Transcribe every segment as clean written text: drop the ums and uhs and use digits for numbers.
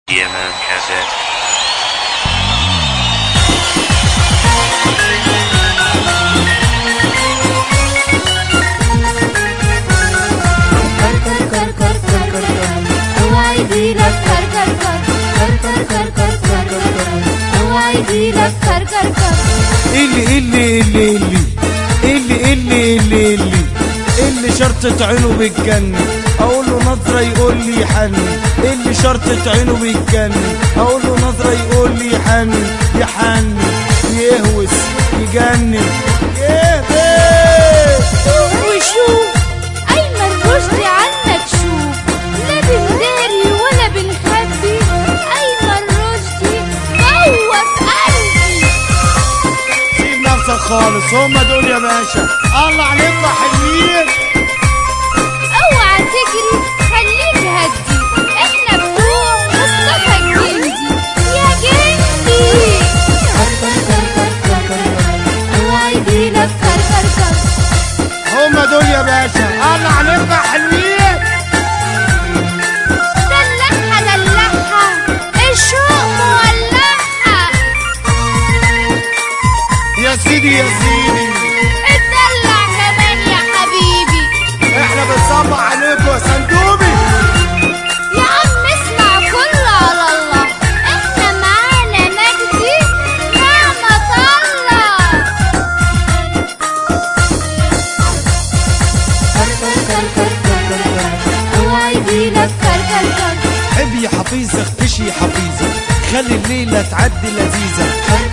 Yeah, man, cassette. اللي شرطة عينه بتجنن، اقول له نظرة يقول لي حنن. اللي شرطة عينه بتجنن، اقول له نظرة يقول لي حنن. يحنن يهوس يجنن وشوف أيمن رشدي عنك، شوف لا بنداري ولا بنخبي. أيمن رشدي جوه في قلبي. سيب نفسك خالص، هما دول يا باشا. الله عليكم يا حلوين. اوعى تجري، خليك هدي، احنا بتوع مصطفى الجندي يا جندي. اوعى يجيلك كركر. هما دول يا باشا. الله عليكم يا حلوين. دلعها الشوق مولعها. يا سيدي يا سيدي، اتدلع كمان يا حبيبي. احنا بنصبح عليكم يا صندوبي. يا عم اسمع كله على الله، احنا معانا مجدي نعمة الله. اوعى يجيلك كركر. حبي يا حفيظة اختشي يا حفيظة، خلي الليلة تعدي لذيذة.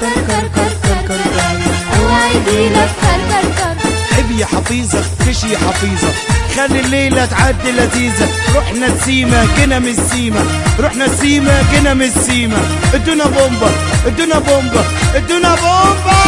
اوعى يجيلك كركر. حبي يا حفيظة اختشي يا حفيظة، خلي الليلة تعدي لذيذة. رحنا السيما جينا من السيما، رحنا السيما جينا من السيما. ادونا بومبا ادونا بومبا ادونا بومبا.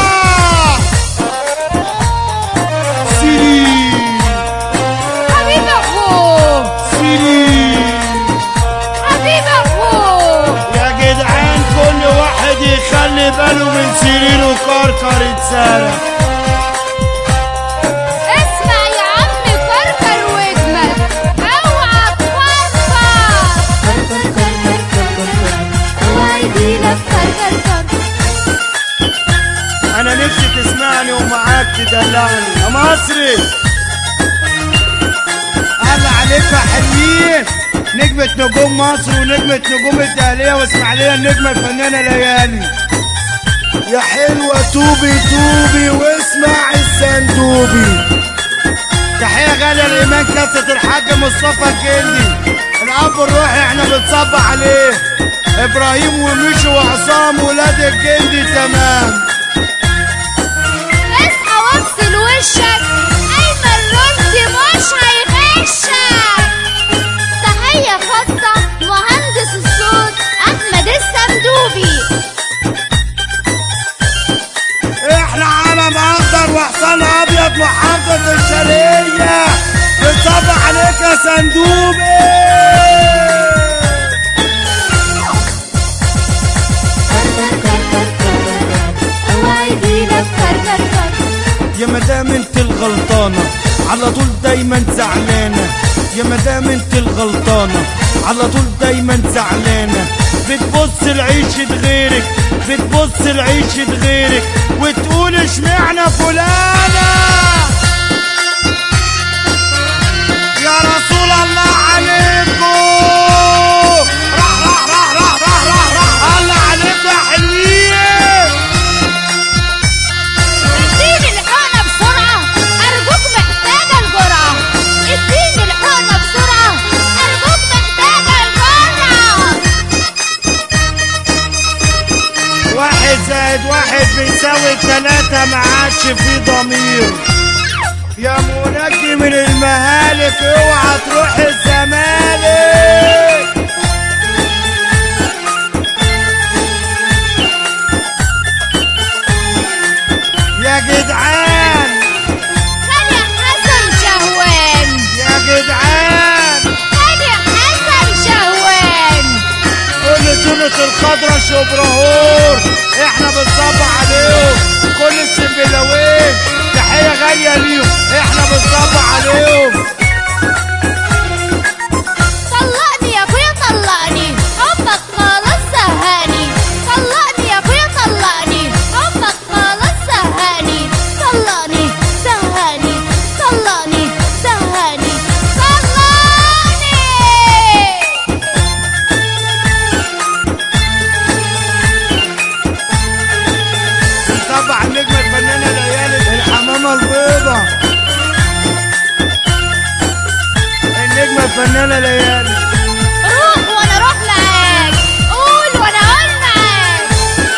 سيري حبيب اخوه، سيري حبيب اخوه. يا جدعان، كل واحد يخلي باله من سريره. كركر اتسرق. اسمع يا عم كركر واجمل، اوعى تفرفر. اوعى يجيلك كركر. انا نفسي تسمعني ومعاك تدلعني يا مصري. الله عليك يا حلوين. نجمة نجوم مصر ونجمة نجوم الدهلية واسماعيلية، النجمة الفنانة ليالي. يا حلوة توبي توبي واسمع الصندوبي. تحية غالية لإيمان كاسة الحاج مصطفى الجندي، الأب الروحي. احنا بنصبح عليه إبراهيم ومشو وعصام ولاد الجندي. تمام. اصحى واغسل وشك، ايمن رشدي مش هيغشك. تحية خاصة مهندس الصوت احمد الصندوبي. احنا علم اخضر وحصان ابيض محافظة الشرقية. بنصبح عليك يا صندوبي. اوعى يجيلك كركر. يا مدام انت الغلطانة على طول دايما زعلانة. يا مدام انت الغلطانة على طول دايما زعلانة. بتبص لعيشة غيرك، بتبص لعيشة غيرك وتقول اشمعنى فلانة. يا رسول الله عليكم. راح الله عليكم يا حلوين. اديني الحقنة بسرعة، ارجوك محتاجة الجرعة. اديني الحقنة بسرعة، ارجوك محتاجة الجرعة. 1+1=3، ما عادش في ضمير. يا منجي من المهالك، اوعى تروح الزمالك. يا جدعان، خلي حسن شهوان، يا جدعان، خلي حسن شهوان. كل تونة الخضرا شبرهور احنا بنصبح عليهم. كل السنبلاوين تحية غالية ليهم، احنا بنصبح عليهم. طلقني يا اخويا طلقني، حبك خلاص. الفنانة ليالي. روح وانا اروح معاك، قول وانا اقول معاك.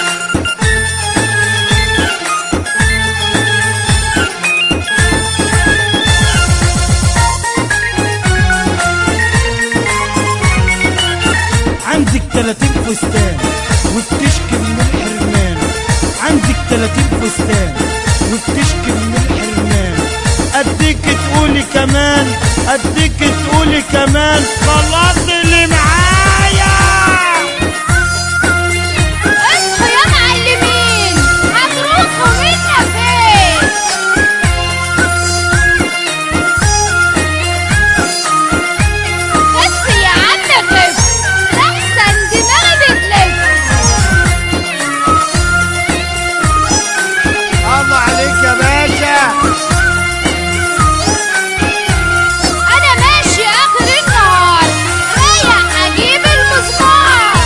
عندك 30 فستان وبتشكي من الحرمان، عندك 30 فستان وبتشكي من الحرمان. اديك تقولي كمان، اديك تقولي كمان خلاص اللي معايا. اصحوا يا معلمين، هتروحوا منا فين؟ خف يا عم خف، احسن دماغي بتلف. الله عليك يا باشا. انا ماشي اخر النهار، رايح اجيب المسمار.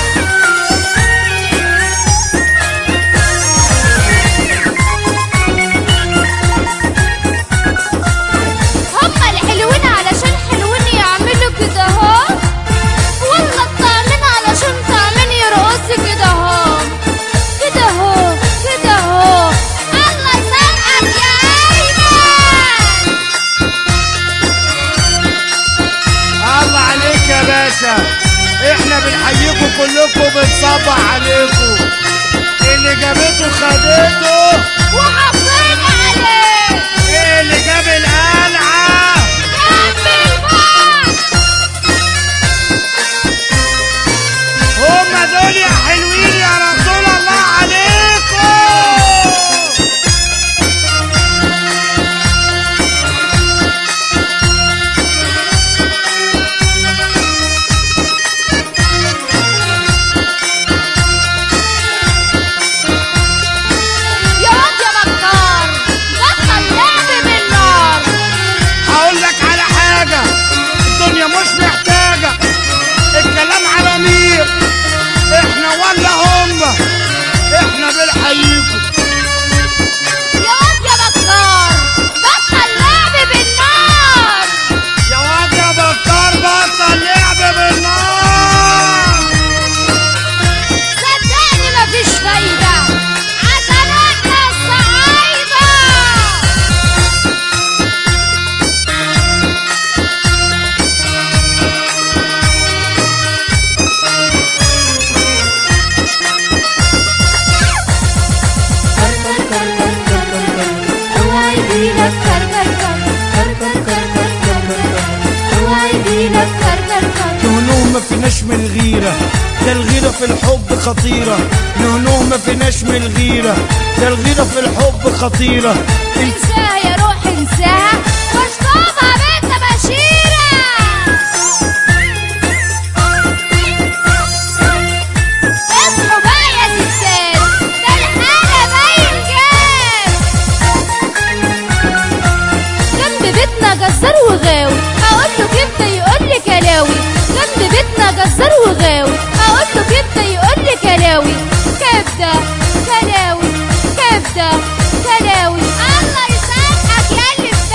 هما الحلوين علشان حلوين يعملوا كده اهو، ولا الطعمين علشان طعمين يرقصوا كده اهو، كده اهو كده اهو. الله يسامحك يا ايمن. الله عليك يا باشا. احنا بنحييكم كلكم وبنصبح عليكم. اللي جابته خدته وحافظين عليه اللي جاب القلعة. جنب البحر. هم دول يا حلوين يا رسول الله عليكم. يا واد يا بكار، بطل لعب بالنار. هقول لك على حاجة، الدنيا مش محتاجة الكلام على مين. احنا ولا هم، احنا بنحييكم. يا واد يا بكار، بطل لعب بالنار. يا واد يا بكار بطل لعب بالنار. صدقني مفيش فايدة عشان احنا الصعايدة. اوعى يجيلك كركر، اوعى يجيلك كركر. نهنوه ما فيناش من الغيرة، ده الغيرة في الحب خطيرة. نهنوه ما فيناش من الغيرة، ده الغيرة في الحب خطيرة. انساها يا روح انساها، واشطبها بنت بشيرة. اصحوا بقى يا ستات، ده الحالة باين جاز. جنب بيتنا جزار وغاوي، اقول له كبده يقول لي كلاوي. جنب بيتنا جزار وغاوي، اقول له كبده يقول لي كلاوي. كبده كلاوي، كبده كلاوي. الله يسامحك يا اللي في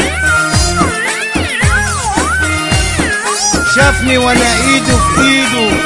شافني وانا ايده في ايده